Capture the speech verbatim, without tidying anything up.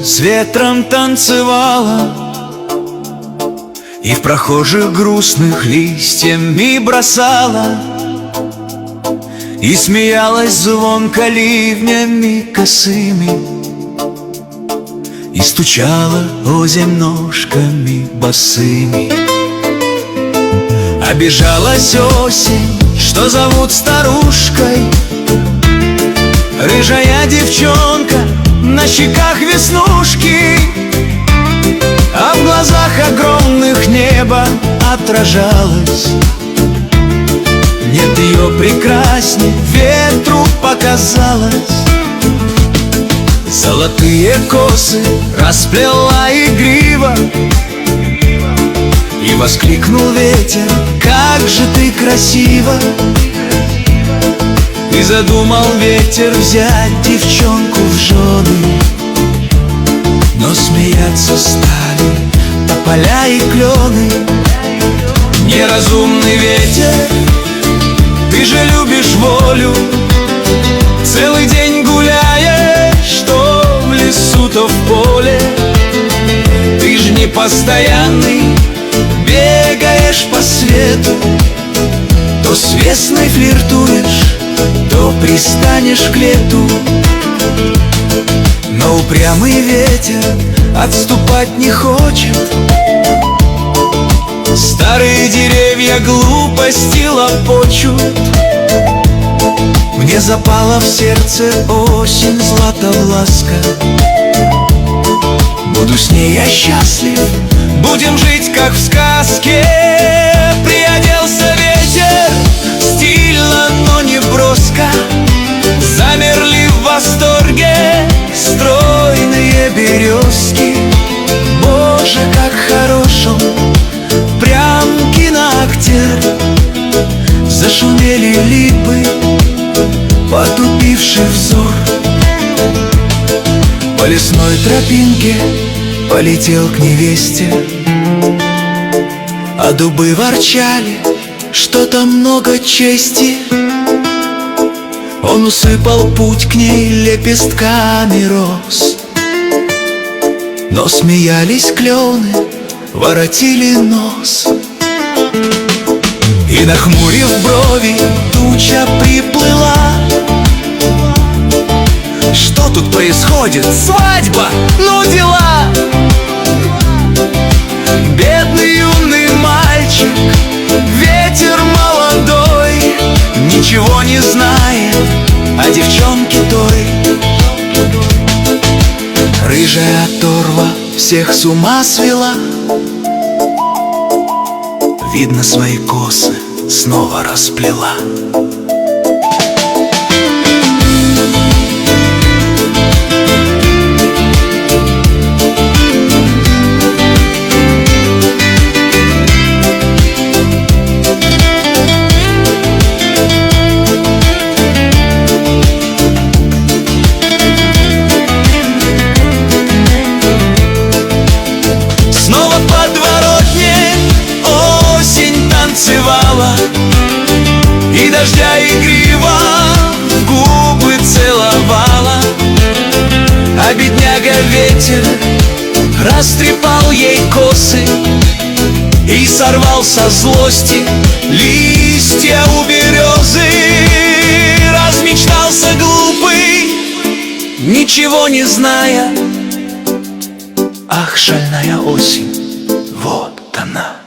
с ветром танцевала, и в прохожих грустных листьями бросала, и смеялась звонко ливнями косыми, и стучала озимь ножками босыми. Обижалась осень, что зовут старушкой, рыжая девчонка, на щеках веснушки, а в глазах огромных небо отражалось. Нет ее прекрасней, ветру показалось. Золотые косы расплела игриво, и воскликнул ветер: как же ты красива! И задумал ветер взять девчонку в жены, но смеяться стали тополя и клены. Неразумный ветер, ты же любишь волю, целый день гуляешь, то в лесу, то в поле. Ты же не постоянный, бегаешь по свету, то с весной флиртуешь, то пристанешь к лету. Но упрямый ветер отступать не хочет, старые деревья глупости лопочут. Мне запала в сердце осень златовласка, буду с ней я счастлив, будем жить как в сказке. Приоделся ветер стильно, но не броско, замерли в восторге стройные березки. Боже, как хорош он, прям киноактер. Зашумели липы, потупивший взор. По лесной тропинке полетел к невесте, а дубы ворчали, что-то много чести. Он усыпал путь к ней лепестками роз, но смеялись клены, воротили нос. И, нахмурив брови, туча приплыла. Что тут происходит? Свадьба? Ну дела! Бедный юный мальчик, ветер молодой, ничего не знает о девчонке той. Рыжая оторва всех с ума свела, видно, свои косы снова расплела. И дождя игриво губы целовала, а бедняга ветер растрепал ей косы и сорвал со злости листья у березы. Размечтался глупый, ничего не зная. Ах, шальная осень, вот она.